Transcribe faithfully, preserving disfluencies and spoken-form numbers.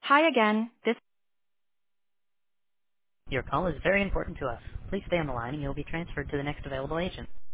Hi again. This Your call is very important to us. Please stay on the line and you'll be transferred to the next available agent.